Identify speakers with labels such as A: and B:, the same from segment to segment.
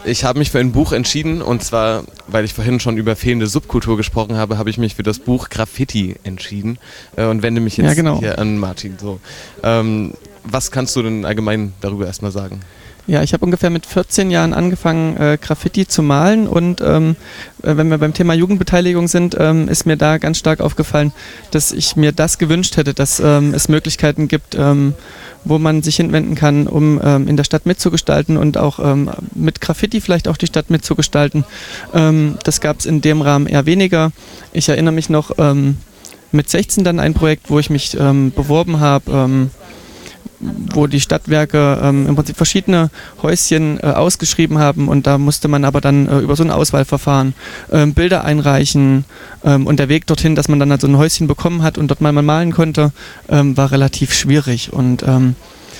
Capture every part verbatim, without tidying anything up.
A: Ich habe mich für ein Buch entschieden und zwar, weil ich vorhin schon über fehlende Subkultur gesprochen habe, habe ich mich für das Buch Graffiti entschieden äh, und wende mich jetzt
B: ja, genau.
A: hier an Martin. So, ähm, was kannst du denn allgemein darüber erstmal sagen?
B: Ja, ich habe ungefähr mit vierzehn Jahren angefangen, äh, Graffiti zu malen und ähm, wenn wir beim Thema Jugendbeteiligung sind, ähm, ist mir da ganz stark aufgefallen, dass ich mir das gewünscht hätte, dass ähm, es Möglichkeiten gibt, ähm, wo man sich hinwenden kann, um ähm, in der Stadt mitzugestalten und auch ähm, mit Graffiti vielleicht auch die Stadt mitzugestalten. Ähm, das gab es in dem Rahmen eher weniger. Ich erinnere mich noch ähm, mit sechzehn dann ein Projekt, wo ich mich ähm, beworben habe, ähm, wo die Stadtwerke ähm, im Prinzip verschiedene Häuschen äh, ausgeschrieben haben und da musste man aber dann äh, über so ein Auswahlverfahren ähm, Bilder einreichen ähm, und der Weg dorthin, dass man dann halt so ein Häuschen bekommen hat und dort mal, mal malen konnte, ähm, war relativ schwierig und ähm,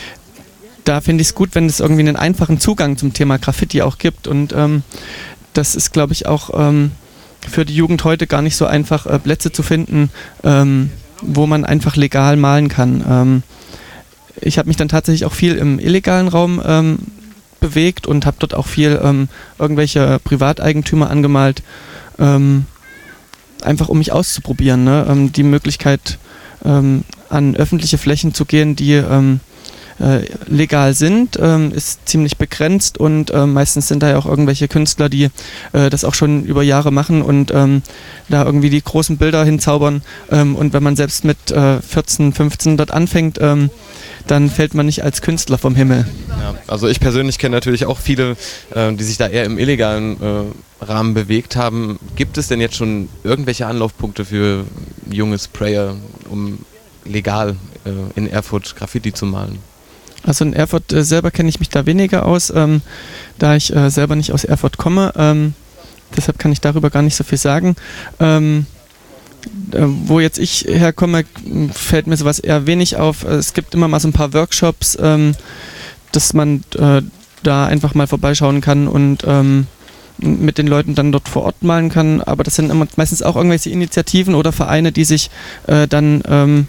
B: da finde ich es gut, wenn es irgendwie einen einfachen Zugang zum Thema Graffiti auch gibt und ähm, das ist, glaube ich, auch ähm, für die Jugend heute gar nicht so einfach, äh, Plätze zu finden, ähm, wo man einfach legal malen kann. Ähm, Ich habe mich dann tatsächlich auch viel im illegalen Raum ähm, bewegt und habe dort auch viel ähm, irgendwelche Privateigentümer angemalt, ähm, einfach um mich auszuprobieren. Ne? Ähm, die Möglichkeit, ähm, an öffentliche Flächen zu gehen, die ähm, äh, legal sind, ähm, ist ziemlich begrenzt und äh, meistens sind da ja auch irgendwelche Künstler, die äh, das auch schon über Jahre machen und ähm, da irgendwie die großen Bilder hinzaubern. Ähm, und wenn man selbst mit äh, vierzehn, fünfzehn dort anfängt, ähm, dann fällt man nicht als Künstler vom Himmel.
A: Ja, also ich persönlich kenne natürlich auch viele, äh, die sich da eher im illegalen äh, Rahmen bewegt haben. Gibt es denn jetzt schon irgendwelche Anlaufpunkte für junge Sprayer, um legal äh, in Erfurt Graffiti zu malen?
B: Also in Erfurt äh, selber kenne ich mich da weniger aus, ähm, da ich äh, selber nicht aus Erfurt komme. Ähm, deshalb kann ich darüber gar nicht so viel sagen. Ähm, Äh, wo jetzt ich herkomme, fällt mir sowas eher wenig auf. Es gibt immer mal so ein paar Workshops, ähm, dass man äh, da einfach mal vorbeischauen kann und ähm, mit den Leuten dann dort vor Ort malen kann. Aber das sind immer meistens auch irgendwelche Initiativen oder Vereine, die sich äh, dann ähm,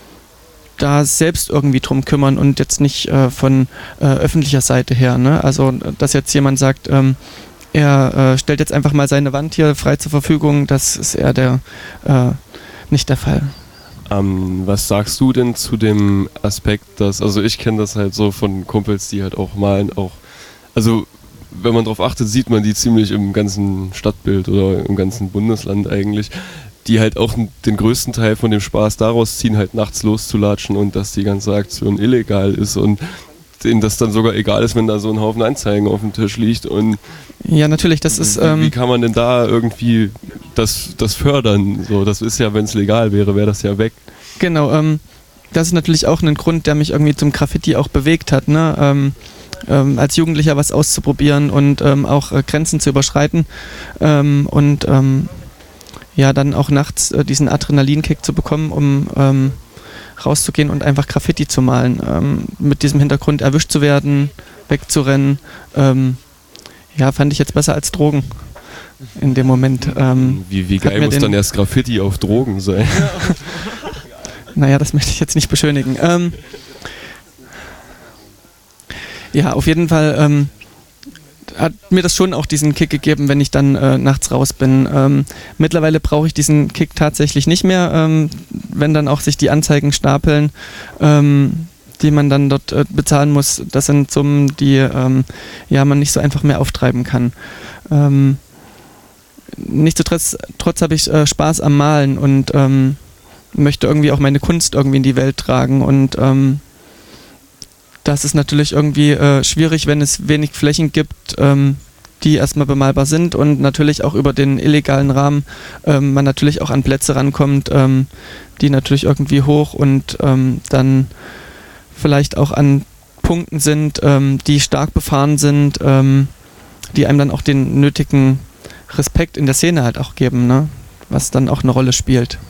B: da selbst irgendwie drum kümmern und jetzt nicht äh, von äh, öffentlicher Seite her. Ne? Also, dass jetzt jemand sagt, ähm, er äh, stellt jetzt einfach mal seine Wand hier frei zur Verfügung, das ist eher der, äh, nicht der Fall.
C: Ähm, was sagst du denn zu dem Aspekt, dass, also ich kenne das halt so von Kumpels, die halt auch malen, auch, also wenn man drauf achtet, sieht man die ziemlich im ganzen Stadtbild oder im ganzen Bundesland eigentlich, die halt auch den größten Teil von dem Spaß daraus ziehen, halt nachts loszulatschen und dass die ganze Aktion illegal ist und denen das dann sogar egal ist, wenn da so ein Haufen Anzeigen auf dem Tisch liegt. Und
B: ja, natürlich, das ist... Ähm,
C: wie kann man denn da irgendwie das, das fördern? So, das ist ja, wenn es legal wäre, wäre das ja weg.
B: Genau, ähm, das ist natürlich auch ein Grund, der mich irgendwie zum Graffiti auch bewegt hat, ne? Ähm, ähm, als Jugendlicher was auszuprobieren und ähm, auch äh, Grenzen zu überschreiten ähm, und ähm, ja, dann auch nachts äh, diesen Adrenalinkick zu bekommen, um... Ähm, rauszugehen und einfach Graffiti zu malen. Ähm, mit diesem Hintergrund erwischt zu werden, wegzurennen, ähm, ja, fand ich jetzt besser als Drogen in dem Moment. Ähm,
C: wie wie geil muss dann erst Graffiti auf Drogen sein?
B: Naja, das möchte ich jetzt nicht beschönigen. Ähm, ja, auf jeden Fall ähm, hat mir das schon auch diesen Kick gegeben, wenn ich dann äh, nachts raus bin. Ähm, mittlerweile brauche ich diesen Kick tatsächlich nicht mehr, ähm, wenn dann auch sich die Anzeigen stapeln, ähm, die man dann dort äh, bezahlen muss. Das sind Summen, die ähm, ja, man nicht so einfach mehr auftreiben kann. Ähm, nichtsdestotrotz trotz habe ich äh, Spaß am Malen und ähm, möchte irgendwie auch meine Kunst irgendwie in die Welt tragen und ähm, das ist natürlich irgendwie äh, schwierig, wenn es wenig Flächen gibt, ähm, die erstmal bemalbar sind und natürlich auch über den illegalen Rahmen ähm, man natürlich auch an Plätze rankommt, ähm, die natürlich irgendwie hoch und ähm, dann vielleicht auch an Punkten sind, ähm, die stark befahren sind, ähm, die einem dann auch den nötigen Respekt in der Szene halt auch geben, ne? Was dann auch eine Rolle spielt.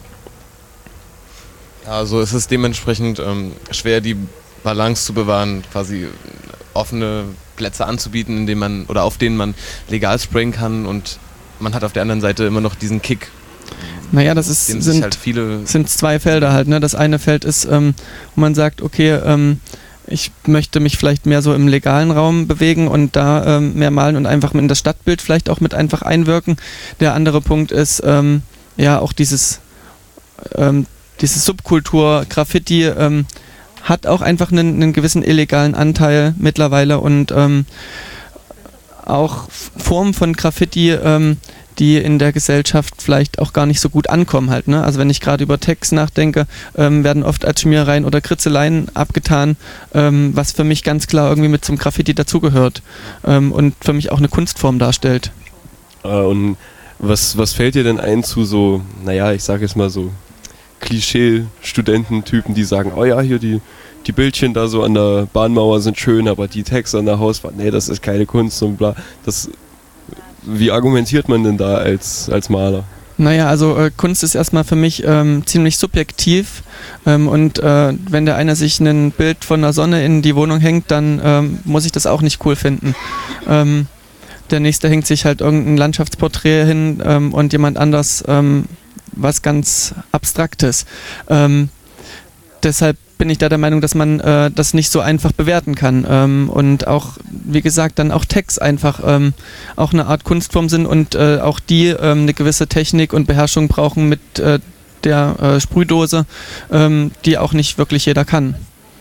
A: Also es ist dementsprechend ähm, schwer, die Balance zu bewahren, quasi offene Plätze anzubieten, in denen man oder auf denen man legal sprayen kann und man hat auf der anderen Seite immer noch diesen Kick.
B: Naja, das ist, sind,
A: halt viele
B: sind zwei Felder halt. Ne? Das eine Feld ist, ähm, wo man sagt, okay, ähm, ich möchte mich vielleicht mehr so im legalen Raum bewegen und da ähm, mehr malen und einfach in das Stadtbild vielleicht auch mit einfach einwirken. Der andere Punkt ist ähm, ja auch dieses, ähm, diese Subkultur Graffiti ähm, hat auch einfach einen, einen gewissen illegalen Anteil mittlerweile und ähm, auch Formen von Graffiti, ähm, die in der Gesellschaft vielleicht auch gar nicht so gut ankommen halt. Ne? Also wenn ich gerade über Tags nachdenke, ähm, werden oft als Schmierereien oder Kritzeleien abgetan, ähm, was für mich ganz klar irgendwie mit zum Graffiti dazugehört ähm, und für mich auch eine Kunstform darstellt.
C: Äh, und was, was fällt dir denn ein zu so, naja, ich sage jetzt mal so Klischee-Studententypen, die sagen, oh ja, hier die, die Bildchen da so an der Bahnmauer sind schön, aber die Tags an der Hauswand, nee, das ist keine Kunst und bla. Das, wie argumentiert man denn da als, als Maler?
B: Naja, also äh, Kunst ist erstmal für mich ähm, ziemlich subjektiv ähm, und äh, wenn der eine sich ein Bild von der Sonne in die Wohnung hängt, dann ähm, muss ich das auch nicht cool finden. Ähm, der nächste hängt sich halt irgendein Landschaftsporträt hin ähm, und jemand anders ähm, was ganz Abstraktes. Ähm, deshalb bin ich da der Meinung, dass man äh, das nicht so einfach bewerten kann ähm, und auch, wie gesagt, dann auch Tags einfach ähm, auch eine Art Kunstform sind und äh, auch die ähm, eine gewisse Technik und Beherrschung brauchen mit äh, der äh, Sprühdose, ähm, die auch nicht wirklich jeder kann.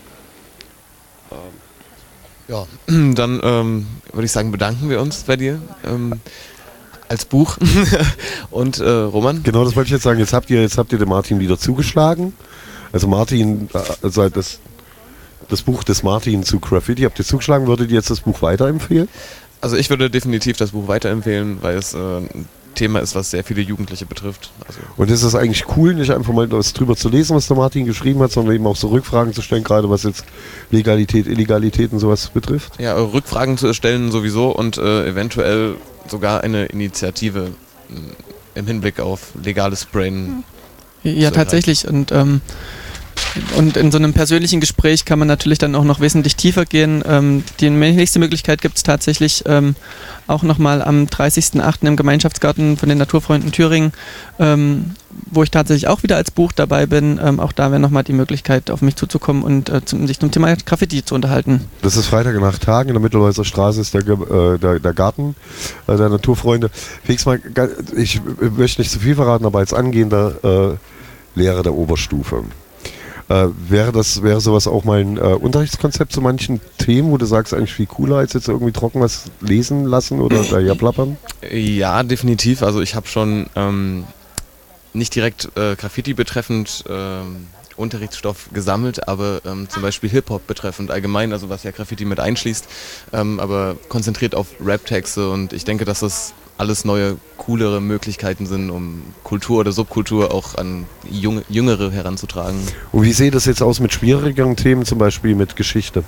A: Ja, dann ähm, würde ich sagen, bedanken wir uns bei dir ähm, als Buch und äh, Roman.
D: Genau, das wollte ich jetzt sagen. Jetzt habt ihr, jetzt habt ihr dem Martin wieder zugeschlagen. Also Martin, also das, das Buch des Martin zu Graffiti habt ihr zugeschlagen. Würdet ihr jetzt das Buch weiterempfehlen?
A: Also ich würde definitiv das Buch weiterempfehlen, weil es äh, ein Thema ist, was sehr viele Jugendliche betrifft. Also
D: und ist es eigentlich cool, nicht einfach mal was drüber zu lesen, was der Martin geschrieben hat, sondern eben auch so Rückfragen zu stellen, gerade was jetzt Legalität, Illegalität und sowas betrifft?
A: Ja, Rückfragen zu stellen sowieso und äh, eventuell sogar eine Initiative äh, im Hinblick auf legales Sprayen.
B: Ja, tatsächlich. Und, ähm, und in so einem persönlichen Gespräch kann man natürlich dann auch noch wesentlich tiefer gehen. Ähm, die nächste Möglichkeit gibt es tatsächlich ähm, auch nochmal am dreißigsten achten im Gemeinschaftsgarten von den Naturfreunden Thüringen, ähm, wo ich tatsächlich auch wieder als Buch dabei bin. Ähm, auch da wäre nochmal die Möglichkeit, auf mich zuzukommen und äh, zum, sich zum Thema Graffiti zu unterhalten.
D: Das ist Freitag nach Tagen in der Mittelhäuser Straße ist der, äh, der, der Garten äh, der Naturfreunde. Felix, mal, ich möchte nicht zu viel verraten, aber als angehender äh, Lehrer der Oberstufe, äh, wäre das wäre sowas auch mal ein äh, Unterrichtskonzept zu manchen Themen, wo du sagst, eigentlich viel cooler, als jetzt irgendwie trocken was lesen lassen oder da ja plappern?
A: Ja, definitiv. Also ich habe schon ähm, nicht direkt äh, Graffiti betreffend ähm, Unterrichtsstoff gesammelt, aber ähm, zum Beispiel Hip-Hop betreffend allgemein, also was ja Graffiti mit einschließt, ähm, aber konzentriert auf Rap-Texte und ich denke, dass das alles neue, coolere Möglichkeiten sind, um Kultur oder Subkultur auch an junge, Jüngere heranzutragen.
D: Und wie sieht das jetzt aus mit schwierigeren Themen, zum Beispiel mit Geschichte?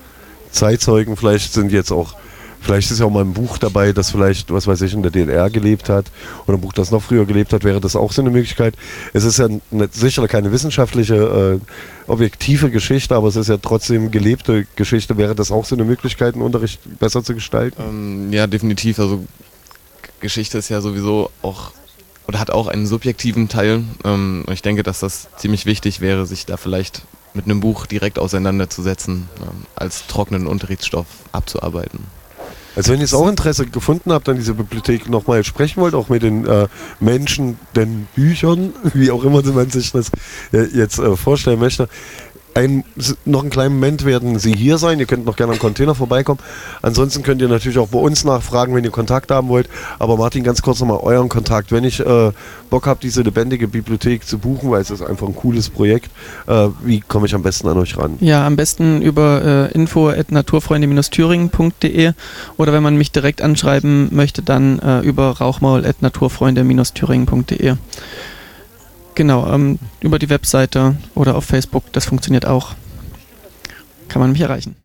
D: Zeitzeugen vielleicht sind jetzt auch, vielleicht ist ja auch mal ein Buch dabei, das vielleicht, was weiß ich, in der D D R gelebt hat oder ein Buch, das noch früher gelebt hat, wäre das auch so eine Möglichkeit. Es ist ja eine, sicher keine wissenschaftliche, äh, objektive Geschichte, aber es ist ja trotzdem gelebte Geschichte. Wäre das auch so eine Möglichkeit, einen Unterricht besser zu gestalten?
A: Ähm, ja, definitiv. Also Geschichte ist ja sowieso auch oder hat auch einen subjektiven Teil. Ähm, ich denke, dass das ziemlich wichtig wäre, sich da vielleicht mit einem Buch direkt auseinanderzusetzen, ähm, als trockenen Unterrichtsstoff abzuarbeiten.
D: Also wenn ihr jetzt auch Interesse gefunden habt, an dieser Bibliothek nochmal sprechen wollt, auch mit den äh, Menschen, den Büchern, wie auch immer man sich das äh, jetzt äh, vorstellen möchte, ein, noch einen kleinen Moment werden Sie hier sein. Ihr könnt noch gerne am Container vorbeikommen. Ansonsten könnt ihr natürlich auch bei uns nachfragen, wenn ihr Kontakt haben wollt. Aber Martin, ganz kurz nochmal euren Kontakt. Wenn ich äh, Bock habe, diese lebendige Bibliothek zu buchen, weil es ist einfach ein cooles Projekt, äh, wie komme ich am besten an euch ran? Ja,
B: am besten über äh, info at naturfreunde Bindestrich thüringen punkt de oder wenn man mich direkt anschreiben möchte, dann äh, über rauchmaul at naturfreunde Bindestrich thüringen punkt de. Genau, ähm, über die Webseite oder auf Facebook, das funktioniert auch. Kann man mich erreichen.